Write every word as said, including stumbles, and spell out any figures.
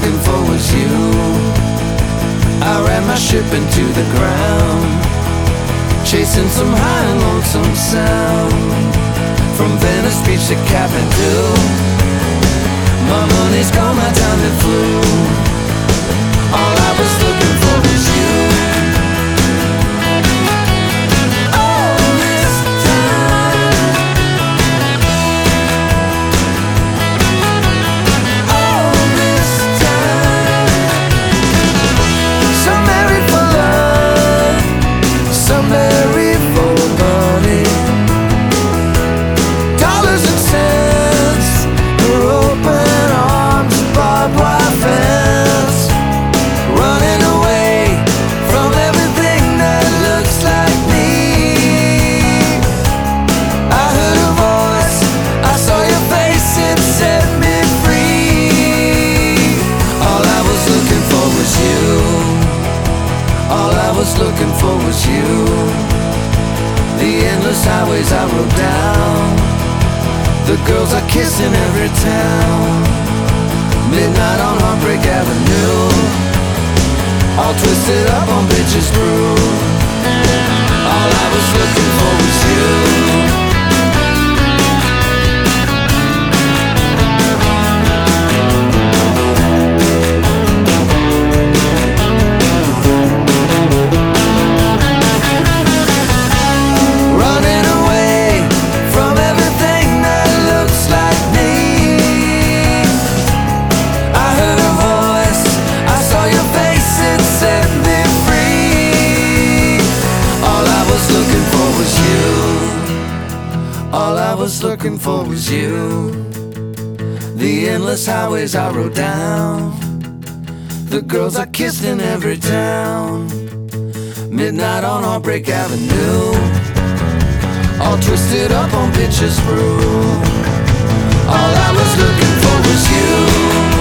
looking for was you. I ran my ship into the ground, chasing some high and lonesome sound. From Venice Beach to Kathmandu, my money's gone, my time it flew. All I was looking for was you. All this time, all this time. Some married for love, some married for money. Dollars and cents, her open arms, barbed wire fence. Running away from everything that looks like me. I heard a voice, I saw your face, it set me free. All I was looking for was you. All I was looking for was you. The endless highways I rode down, the girls I kissed in every town. Midnight on Heartbreak Avenue, all twisted up on Bitches Brew. All I was looking for was you. Running away from everything that looks like me. I heard a voice, I saw your face, it set me free. All I was looking for was you. All I was looking for was you. The endless highways I rode down, the girls I kissed in every town. Midnight on Heartbreak Avenue, all twisted up on Bitches Brew. All I was looking for was you.